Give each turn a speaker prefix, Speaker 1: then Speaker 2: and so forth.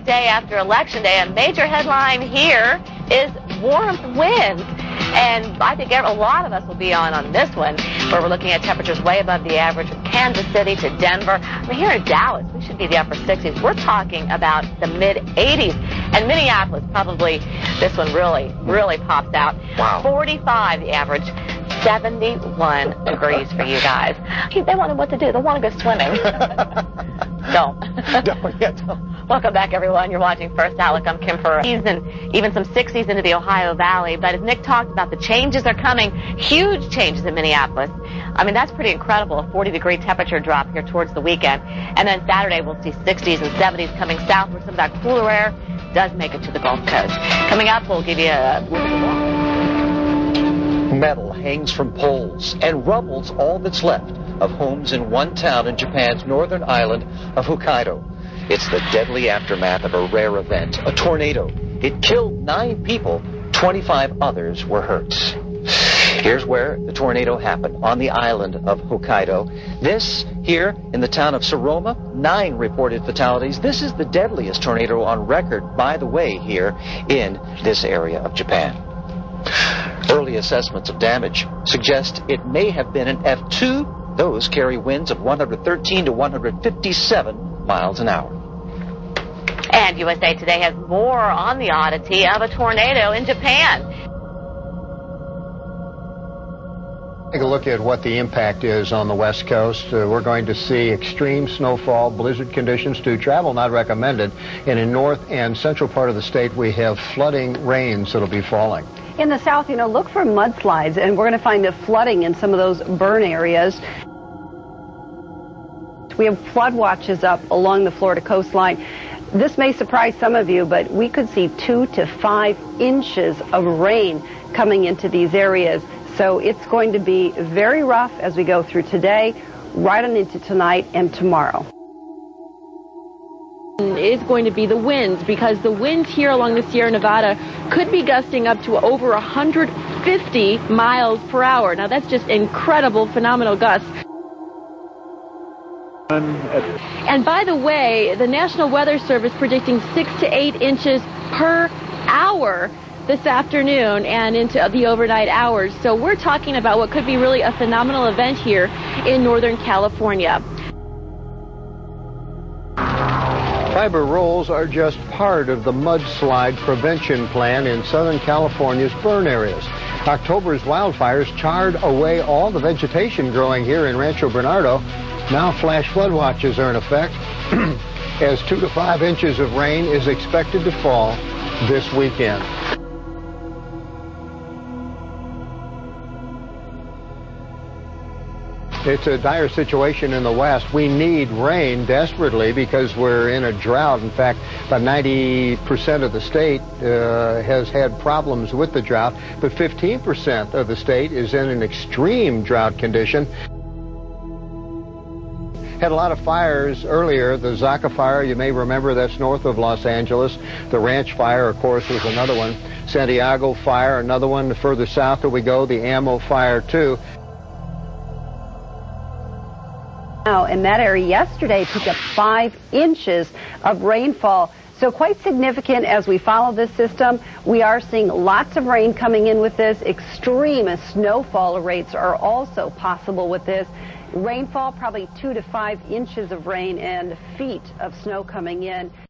Speaker 1: big day after Election Day. A major headline here is warmth winds. And I think a lot of us will be on this one, where we're looking at temperatures way above the average from Kansas City to Denver. I mean, here in Dallas, we should be the upper 60s. We're talking about the mid-80s. And Minneapolis, probably this one really pops out.
Speaker 2: Wow.
Speaker 1: 45 the average. 71 degrees for you guys. They want to know what to do. They want to go swimming. Don't.
Speaker 2: Don't.
Speaker 1: Welcome back, everyone. You're watching First Outlook. I'm Kim Ferrer. Even some 60s into the Ohio Valley. But as Nick talked about, the changes are coming. Huge changes in Minneapolis. I mean, that's pretty incredible. A 40-degree temperature drop here towards the weekend. And then Saturday, we'll see 60s and 70s coming south, where some of that cooler air does make it to the Gulf Coast. Coming up, we'll give you a little bit more.
Speaker 2: Metal hangs from poles and rubbles all that's left of homes in one town in Japan's northern island of Hokkaido. It's the deadly aftermath of a rare event, a tornado. It killed 9 people, 25 others were hurt. Here's where the tornado happened, on the island of Hokkaido. This here in the town of Saroma, 9 reported fatalities. This is the deadliest tornado on record, by the way, here in this area of Japan. Early assessments of damage suggest it may have been an F2. Those carry winds of 113 to 157 miles an hour.
Speaker 1: And USA Today has more on the oddity of a tornado in Japan.
Speaker 3: Take a look at what the impact is on the West Coast. We're going to see extreme snowfall, blizzard conditions too. Travel not recommended. And in north and central part of the state, we have flooding rains that'll be falling.
Speaker 4: In the south, look for mudslides, and we're going to find the flooding in some of those burn areas. We have flood watches up along the Florida coastline. This may surprise some of you, but we could see 2 to 5 inches of rain coming into these areas. So it's going to be very rough as we go through today, right on into tonight and tomorrow.
Speaker 5: Is going to be the winds, because the winds here along the Sierra Nevada could be gusting up to over 150 miles per hour. Now that's just incredible, phenomenal gusts. And by the way, the National Weather Service predicting 6 to 8 inches per hour this afternoon and into the overnight hours. So we're talking about what could be really a phenomenal event here in Northern California.
Speaker 3: Fiber rolls are just part of the mudslide prevention plan in Southern California's burn areas. October's wildfires charred away all the vegetation growing here in Rancho Bernardo. Now flash flood watches are in effect as 2 to 5 inches of rain is expected to fall this weekend. It's a dire situation in the West. We need rain desperately because we're in a drought. In fact, about 90% of the state has had problems with the drought, but 15% of the state is in an extreme drought condition. Had a lot of fires earlier. The Zaca fire, you may remember, that's north of Los Angeles. The Ranch fire, of course, was another one. Santiago fire, another one. Further south we go, the Amo fire, too.
Speaker 4: Now, in that area yesterday picked up 5 inches of rainfall. So quite significant as we follow this system. We are seeing lots of rain coming in with this. Extreme snowfall rates are also possible with this. Rainfall, probably 2 to 5 inches of rain and feet of snow coming in.